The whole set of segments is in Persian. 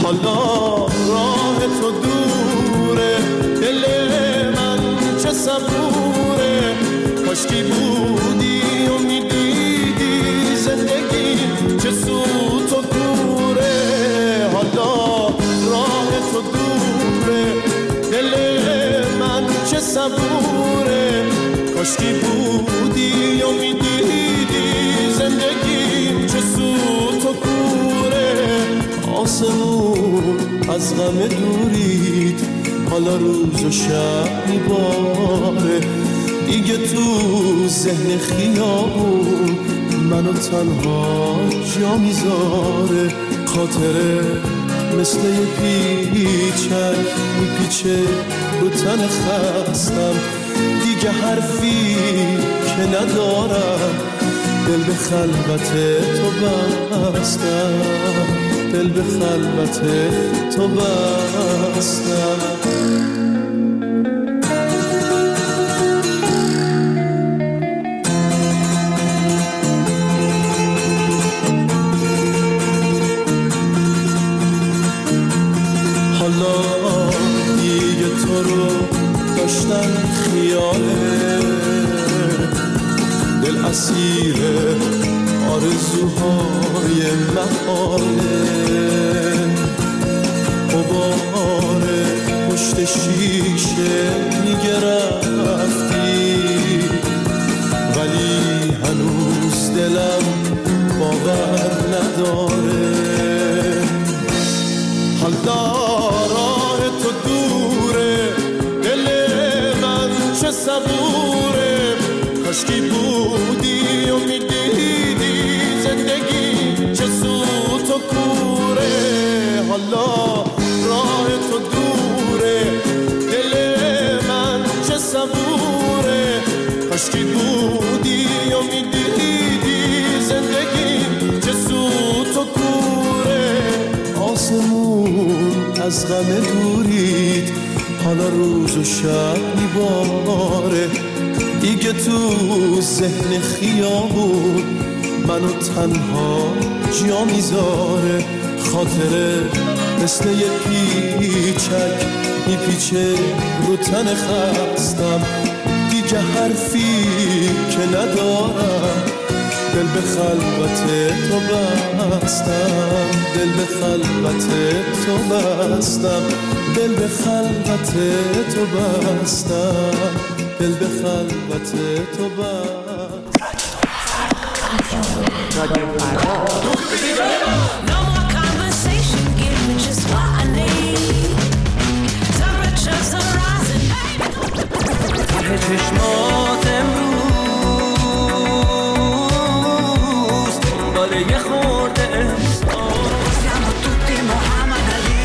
حالا راه تو دوره، دل من چه صبوره. کاشکی بودی و میدیدی زندگی چه سوت و کوره. حالا راه تو دوره، دل من چه صبوره. کاشکی بودی و میدیدی زندگی چه سوت و کوره. آسمون از غم دورید، حالا روز و شب میباره. دیگه تو ذهن خیابون منو تنها جا میذاره. خاطره مثل یه پیچک میپیچه رو تن خستم. دیگه حرفی که ندارم، دل به خلوت تو بستم، دل به خلوت تو بستم. حالا دیگه تو رو داشتن خیاله، دل اسیر آرزوهای محاله. غبار پشت شیشه میگه رفتی، ولی هنوز دلم باور نداره. حالا راه تو دوره، دل من چه صبوره. کاشکی بودی و میدیدی زندگی چه سوت و کوره. حالا راه تو دوره، دل من چه صبوره. کاشکی بودی و میدیدی زندگی چه سوت و کوره. آسمون از غم دورید، حالا روز و شب میباره. دیگه تو ذهن خیابون منو تنها جا میذاره. خاطره مثل یه پیچک میپیچه رو تن خستم. دیگه حرفی که ندارم، دل به خلوت تو بستم، دل به خلوت تو بستم، دل به خلوت تو بستم، دل به خلوت تو بستم. No more conversation, give me just what I need. Temperatures are rising. چشمات امروز دنبال یه خورده احساس. Siamo tutti Muhammad Ali.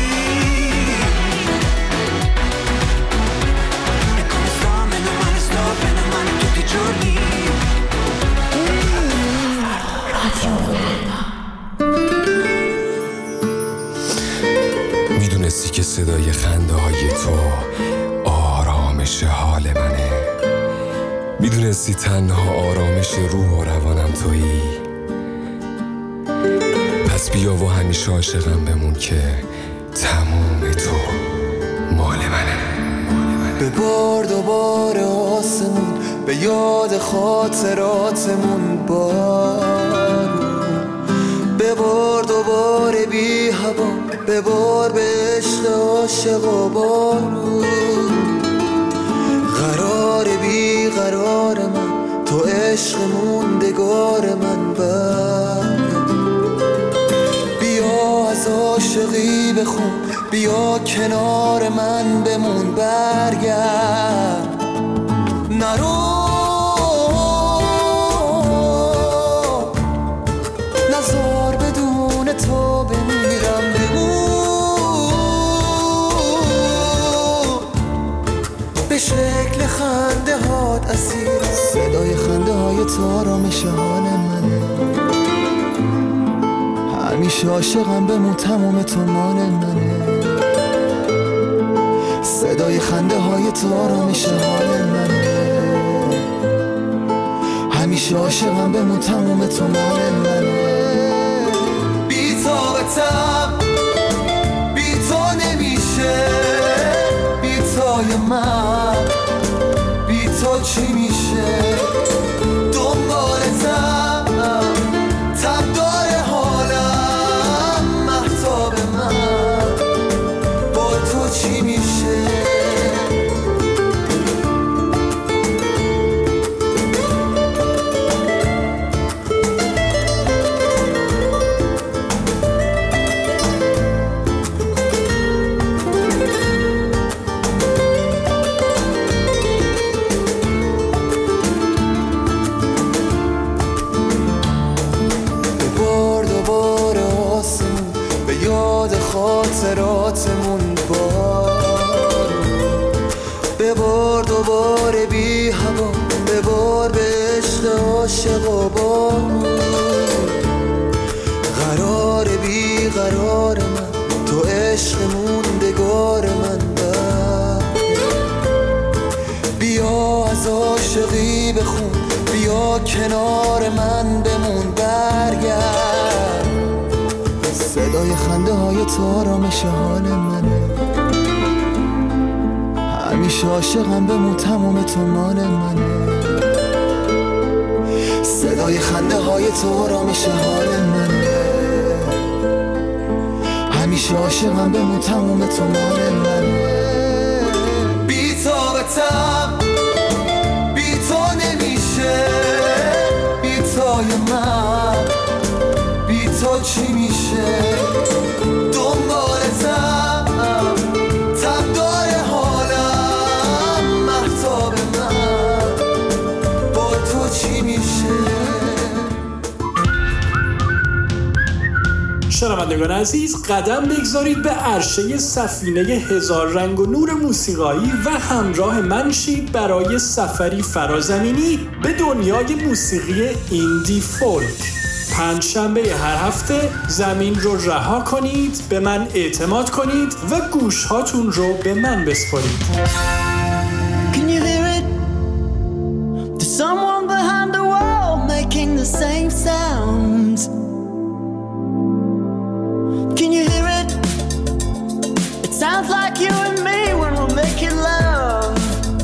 E come sto, meno male tutti i giorni. میدونستی که صدای خنده های تو آرامش حال منه. میدونستی تنها آرامش روح و روانم تویی. پس بیا و همیشه عاشقم بمون که تموم تو مال منه. ببار دوباره آسمون، به یاد خاطراتمون بارون. ببار دوباره بی هوا، ببار به عشق عاشقا بارون. قرار بی قرار من، تو عشق موندگار من برگرد. بیا از عاشقی بخون، بیا کنار من بمون برگرد. نرو نزار بدون تو بمیرم، بمون به شکل خنده هات اسیرم. صدای خنده های تو آرامش حال منه. همیشه عاشقم بمون، تمام تو مال منه. صدای خنده های تو آرامش حال منه. همیشه عاشقم بمون، تمام تو مال منه. بی طاقتم، بی چی میشه دنبالتم تب داره حالم مهتاب من با تو چی میشه خاطراتمون ببار دوباره بی هوا ببار به عشق عاشق و بامون قرار بی قرار من تو عشق موندگار من بیا از عاشقی بخون بیا کنار من بمون برگرد صدای خنده های تو آرامش حال منه همیشه عاشقم بمون تمام تو مال منه صدای خنده های تو آرامش حال منه همیشه عاشقم بمون تمام تو مال منه بی طاقتم بی تو نمیشه بی تای من بی تو چی میشه دنبالتم تب داره حالم مهتاب من با تو چی میشه شنوندگان عزیز قدم بگذارید به عرشه سفینه هزار رنگ و نور موسیقایی و همراه من شید برای سفری فرازمینی به دنیای موسیقی ایندی فولک. 5 شنبه هر هفته زمین رو رها کنید، به من اعتماد کنید و گوش هاتون رو به من بسپارید. Can you hear it? There's someone behind the wall making the same sounds. Can you hear it? It sounds like you and me when we're making love.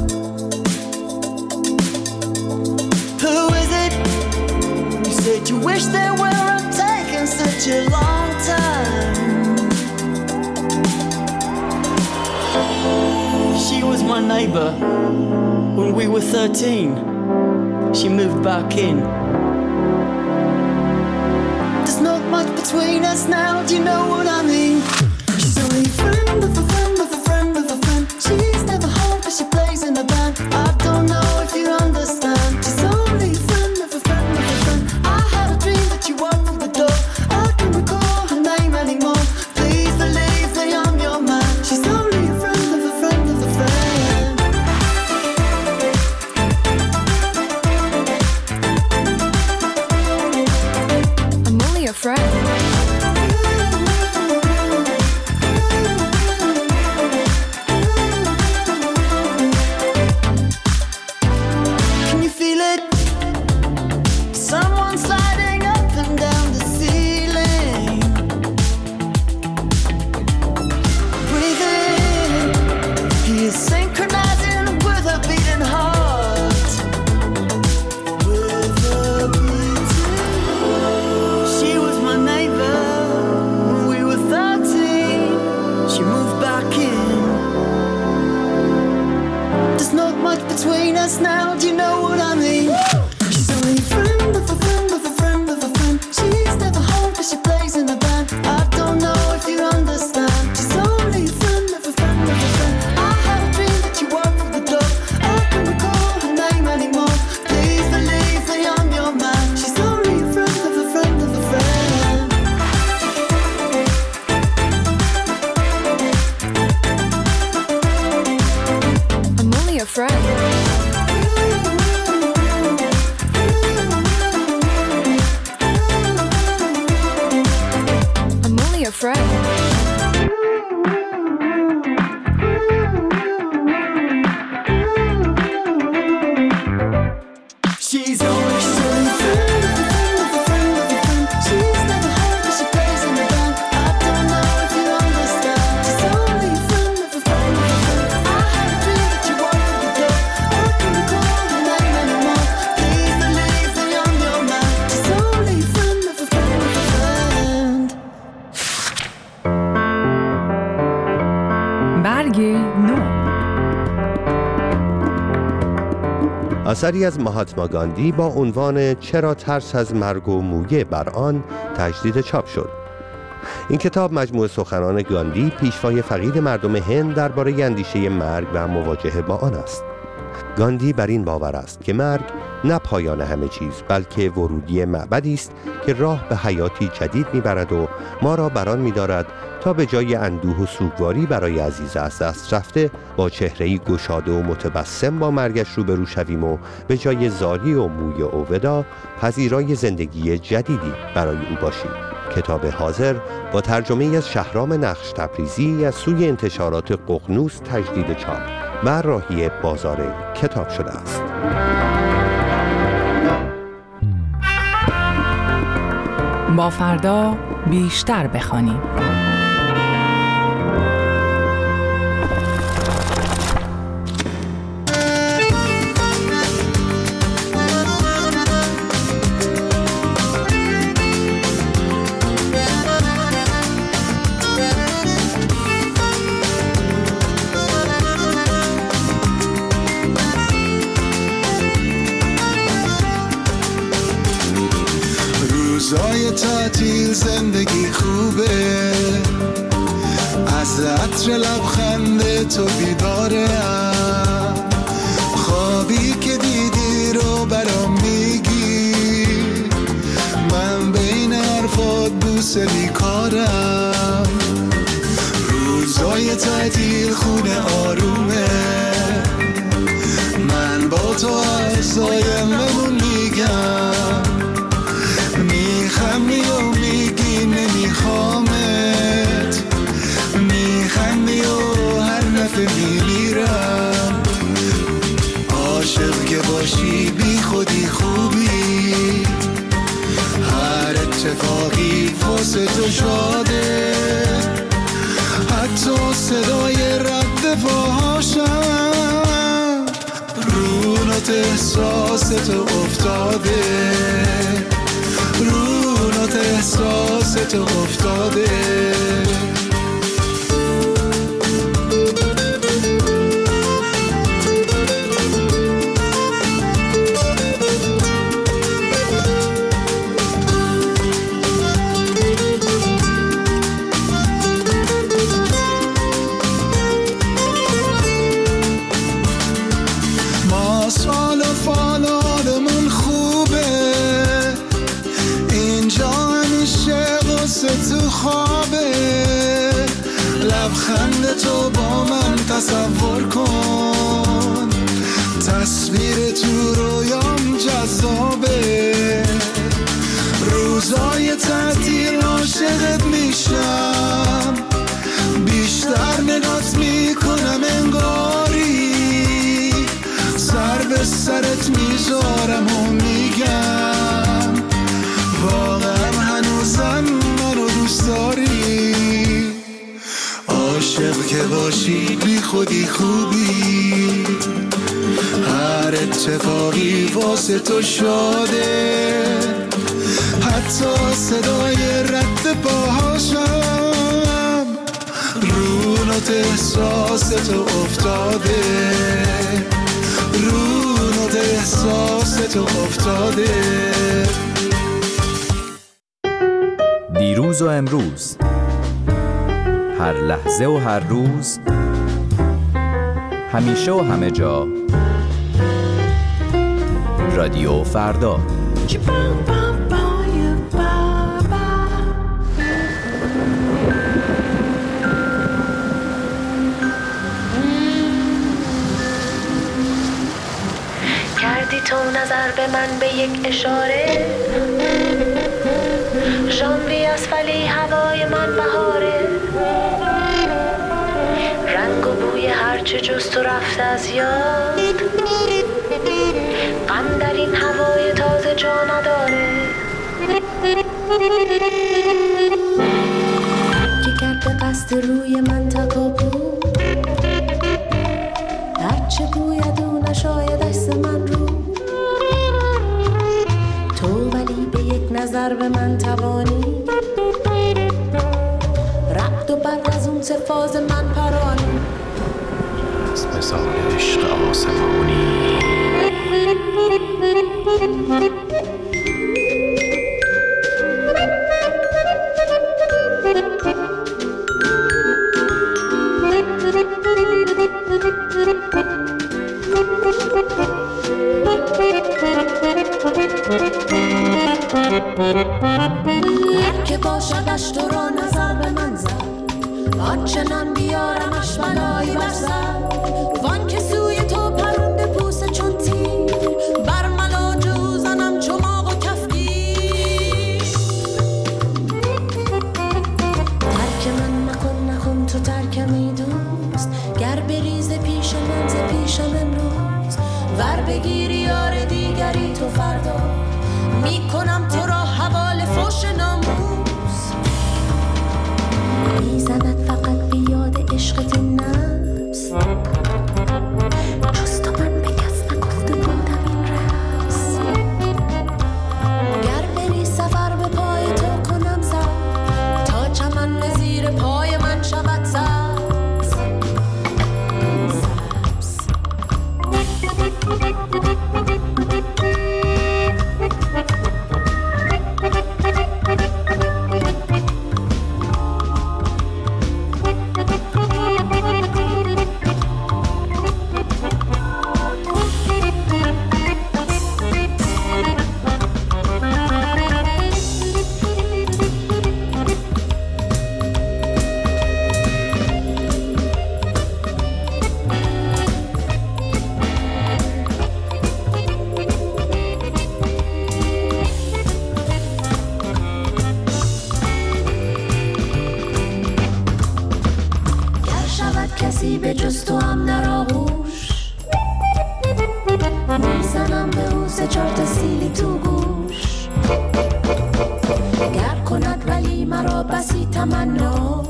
Who is it? You said you wish they weren't taking such a long time. She was my neighbor when we were 13. She moved back in. There's not much between us now, do you know what I mean? She's only a friend of a friend of a friend of a friend. She's never home but she plays in a band. I don't know if you understand. She's only a friend of a friend of a friend. I had a dream that you walked through the door. I can't recall her name anymore. Please believe that I'm your man. She's only a friend of a friend of a friend. I'm only a friend. Can you feel it? Someone sliding up and down the ceiling. Breathe in. He is synchronizing with a beating heart. With a beating heart. She was my neighbor when we were 13. She moved back in. There's not much between us now, do you know what I mean? She's only a friend of a friend of a friend of a friend. She's never home but she plays in a band. I don't know if you understand. She's only a friend of a friend of a friend. I had a dream that you walked through the door. I can't recall her name anymore. Please believe that I'm your man. She's only a friend of a friend of a friend. I'm only a friend. I'm only a friend. She's only a friend of a friend of a friend of a friend. She's never home but she plays in a band. I don't know if you understand. She's only a friend of a friend of a friend. I had a dream that you walked through the door. I can't recall her اثری از مهاتما گاندی با عنوان چرا ترس از مرگ و مویه بر آن تجدید چاپ شد. این کتاب مجموعه سخنان گاندی، پیشوای فقید مردم هند، درباره اندیشه مرگ و مواجهه با آن است. گاندی بر این باور است که مرگ نه پایان همه چیز، بلکه ورودی معبدی است که راه به حیاتی جدید میبرد و ما را بران می‌دارد تا به جای اندوه و سوگواری برای عزیز از دست رفته با چهره‌ای گشاده و متبسم با مرگش روبرو شویم و به جای زاری و موی و وداع پذیرای زندگی جدیدی برای او باشیم. کتاب حاضر با ترجمه از شهرام نقش تبریزی از سوی انتشارات ققنوس تجدید چاپ و راهی بازار کتاب شده است. با فردا بیشتر بخوانیم. روزای تعطیل زندگی خوبه، از عطر لبخند تو بیدارم، خوابی که دیدی رو برام میگی، من بین حرفات بوسه بیکارم. روزای تعطیل خونه آرومه، من با تو از آینده‌مون میگم، میخندی و میگی نمیخوامت، میخندی و هر دفعه میمیرم. عاشق که باشی بی خودی خوبی، هر اتفاقی واسه تو شاده، حتی صدای رد پاهاشم رو نوت احساس تو افتاده، رو نوت احساس تو افتاده. ما سال و فال آدمون خوبه، اینجا همیشه غصه تو خوابه، لبخند تو با من تصور کن، تصویر تو رویام جذابه، روزای تعطیل عاشقت میشم، بیشتر نگات میکنم انگاری، سر به سرت میذارم و میگم واقعا هنوزم منو دوست داری. عاشق که باشی بی خودی خوبی، هر اتفاقی واسه تو شاده، حتی صدای رد پاهاشم رو نوت احساس تو افتاده، رو نوت احساس تو افتاده. دیروز و امروز، هر لحظه و هر روز، همیشه و همه جا، رادیو فردا. کردی تو نظر به من به یک اشاره، ژانویه است ولی هوای من بهاره، رنگ و بوی هرچه جز تو رفته از یاد، غم در این هوای تازه جا نداره، که کرد به قصد روی من تکاپو، هرچه گوید او نشاید عکس من رو، تو ولی به یک نظر به من توانی، رعد و برق از اون فاز من پرانی، از مثال عشق آسمانی. آنچنان بیارمش بلایی بر سر وان که سوی تو پرنده بوسه چون تیر بر ملاجو زنم چماق و کفگیر ترک من نکن تو ترکمی دوست گر بریز پیش من ز پیشم امروز ور بگیری یار دیگری تو فردا میکنم تو را حواله فوش ناموس میزند فقط بیاد عشقت نفس جز تو من به کس نگفته بودم این رمز گر بری سفر به پای تو کنم سر تا چمن زیر پای من شود سبز کسی به جز تو هم در آغوش میزنم به او سه چار تا سیلی تو گوش گر کند ولی مرا بسی تمنا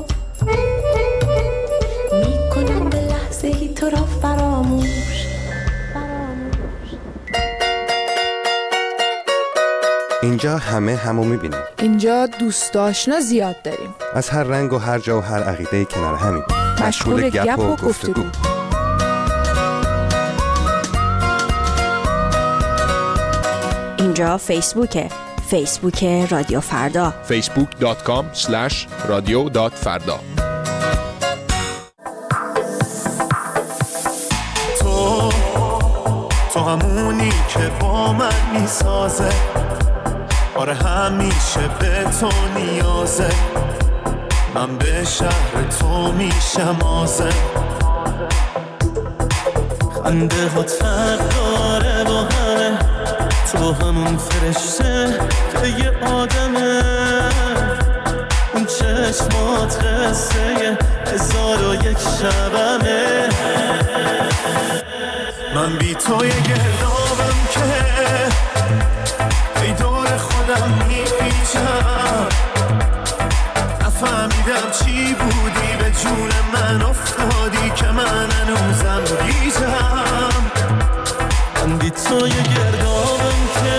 میکنم به لحظه ای تو را فراموش اینجا همو میبینیم. اینجا دوست آشنا زیاد داریم. از هر رنگ و هر جا و هر عقیده کنار همین. مشغول گپ و گفتگو. اینجا فیسبوک رادیو فردا. facebook.com/radio.farda. تو همونی که با من میسازه، آره همیشه به تو نیازه، من به شهر تو میشم آزه. خنده ها فرق داره با همه، تو همون فرشته که یه آدمه، اون چشمات قصه 1001 شبمه. من بی تو یه گردابم که ای دور خودم میپیچم، نفهمیدم چی بودی به جون من افتادی که من هنوزم گیجم. من بی تو یه گردابم که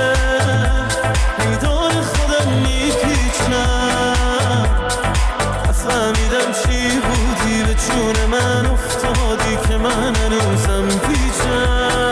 ای دور خودم میپیچم، نفهمیدم چی بودی به جون من افتادی که من هنوزم گیجم.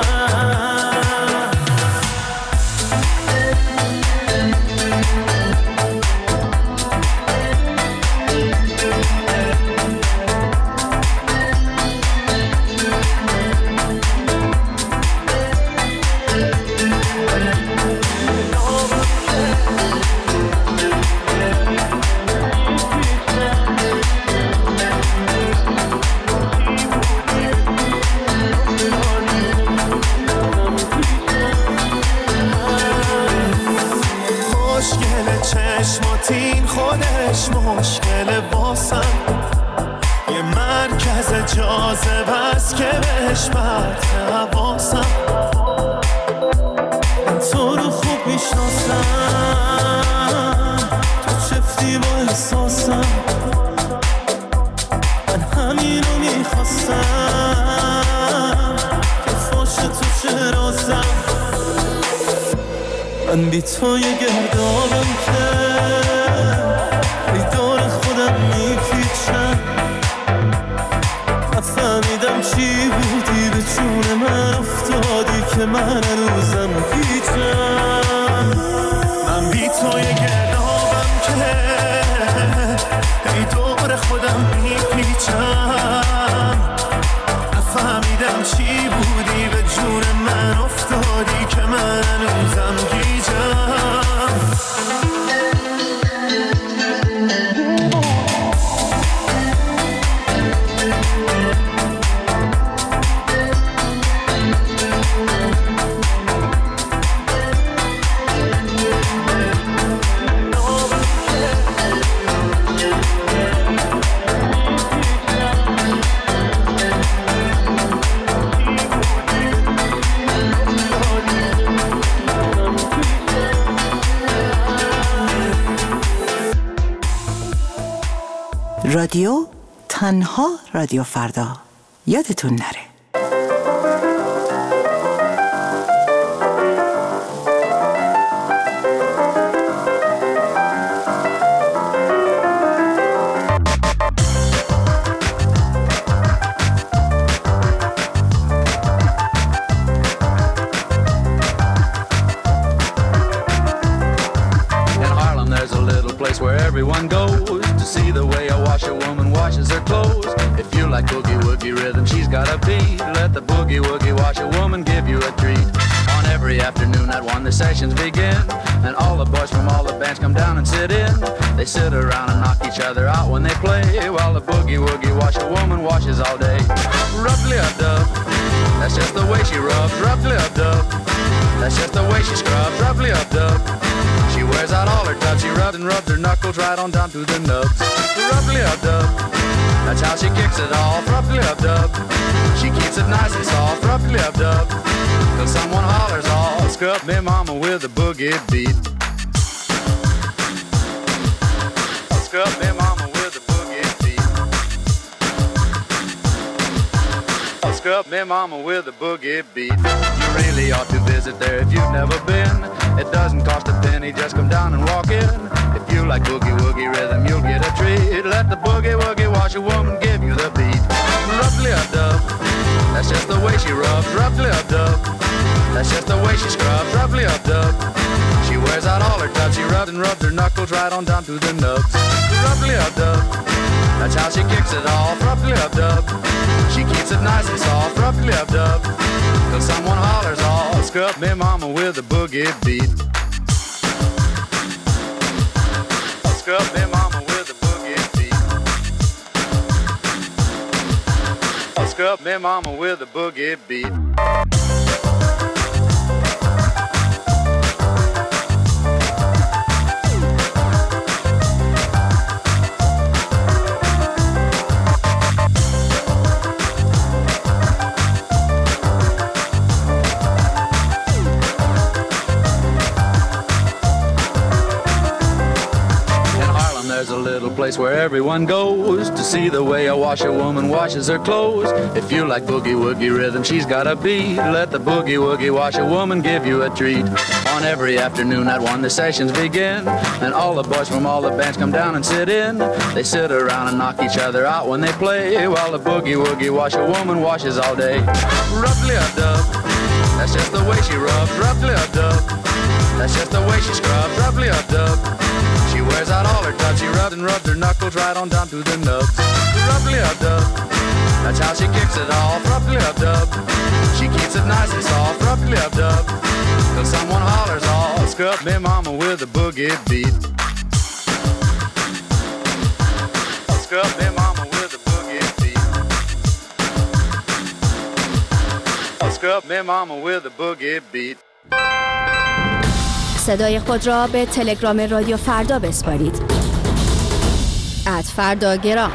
چشماتین خودش مشکل واسم، یه مرکز جاذبه است که بهش برد حواسم. تو رو خوب میشناسم، تو چفتی با احساسم، من همینو میخواستم که فاش تو چه رازم. من بی تو یه گردابم که ای دور خودم میپیچم، نفهمیدم چی بودی به جون من افتادی که من هنوزم گیجم. من بی تو یه گردابم که ای دور خودم میپیچم، نفهمیدم چی بودی به جون من افتادی که من هنوزم گیجم. رادیو تنها رادیو فردا. یادتون نره. Where everyone goes to see the way a washerwoman washes her clothes. If you like boogie woogie rhythm, she's got a beat. Let the boogie woogie washerwoman give you a treat. On every afternoon at 1 the sessions begin, and all the boys from all the bands come down and sit in. They sit around and knock each other out when they play, while the boogie woogie washerwoman washes all day. Roughly up dub, that's just the way she rubs. Roughly up dub, that's just the way she scrubs. Roughly up dub, she wears out all her tubs. She rubs and rubs her knuckles right on down to the nubs. Roughly up dub, that's how she kicks it off. Roughly up dub, she keeps it nice and soft. Roughly up dub, till someone hollers off. Scrub me mama with a boogie beat. Scrub me mama with a boogie beat. Scrub me mama with a boogie beat. You really ought to visit there if you've never been. It doesn't cost a penny, just come down and walk in. If you like boogie woogie rhythm, you'll get a treat. Let the boogie woogie washerwoman give you the beat. Roughly up dub, that's just the way she rubs. Roughly up dub, that's just the way she scrubs. Roughly up dub, she wears out all her tubs. She rubs and rubs her knuckles right on down to the nubs. Roughly up dub, that's how she kicks it off. Roughly up dub, she keeps it nice and soft. Roughly up dub, till someone hollers off. Scrub me mama with a boogie beat. Scrub me mama with a boogie beat. Scrub me mama with a boogie beat. There's a little place where everyone goes to see the way a washerwoman washes her clothes. If you like boogie woogie rhythm, she's got a beat. Let the boogie woogie washerwoman give you a treat. On every afternoon at 1 the sessions begin, and all the boys from all the bands come down and sit in. They sit around and knock each other out when they play, while the boogie woogie washerwoman washes all day. Roughly up dub, that's just the way she rubs. Roughly up dub, that's just the way she scrubs. Roughly up dub, she wears out all her tubs. She rubs and rubs her knuckles right on down to the nubs. Roughly up dub, that's how she kicks it off. Roughly up dub, she keeps it nice and soft. Roughly up dub, till someone hollers off. Scrub me mama with a boogie beat. Scrub me mama with a boogie beat. Scrub me mama with a boogie beat. صدای خود را به تلگرام رادیو فردا بسپارید. @فرداگرام.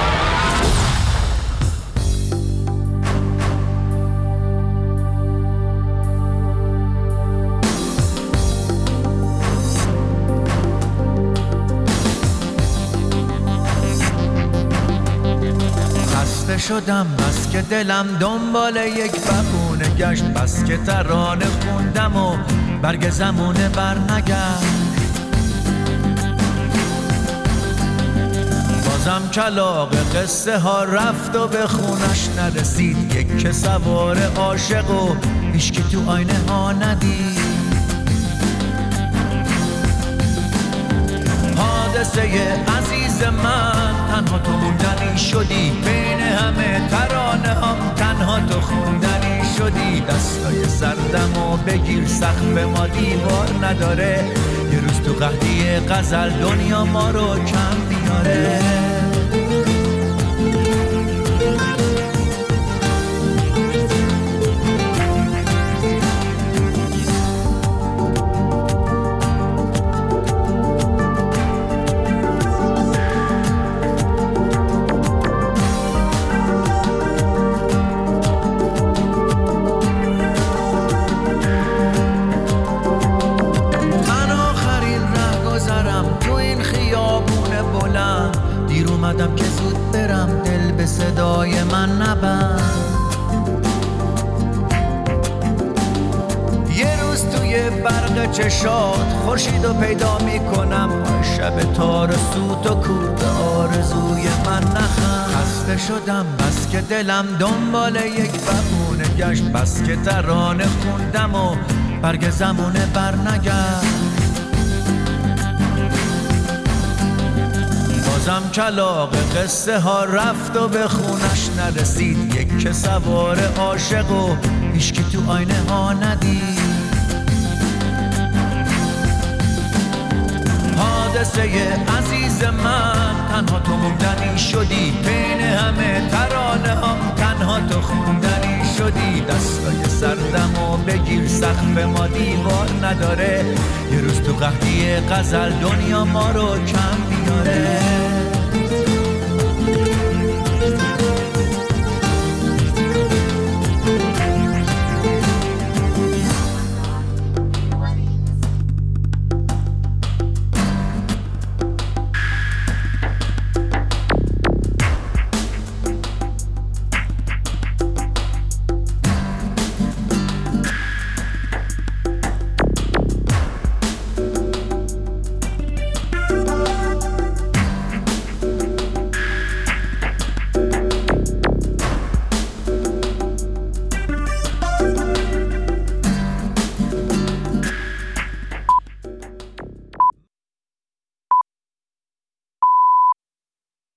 خسته شدم بس که دلم دنبال یک بهونه گشت، بس که ترانه خوندم و برگ زمونه بر نگشت. بازم کلاغ قصه ها رفت و به خونش نرسید. یک که سوار عاشق و هیچکی تو آینه ها ندید. حادثه عزیز من تنها تو موندنی شدی. بین همه ترانه هم تنها تو خوندنی شدی. دستای سردم و بگیر سقف ما دیوار نداره. یه روز تو قحطی غزل دنیا ما رو کم میاره. اومدم که زود برم، دل به صدای من نبند. یه روز توی برق چشات خورشیدو پیدا میکنم، شب تار سوت و کود آرزوی من نخند. خسته شدم بس که دلم دنبال یک بهونه گشت، بس که ترانه خوندم و برگ زمونه برنگشت. بازم کلاغ قصه ها رفت و به خونش نرسید، یک که سوار عاشق و هیچکی تو آینه ها ندید. حادثه عزیز من، تنها تو موندنی شدی، بین همه ترانه هم تنها تو خوندنی شدی. دستای سردم و بگیر، سقف ما دیوار نداره، یه روز تو قحطی غزل دنیا ما رو کم میاره.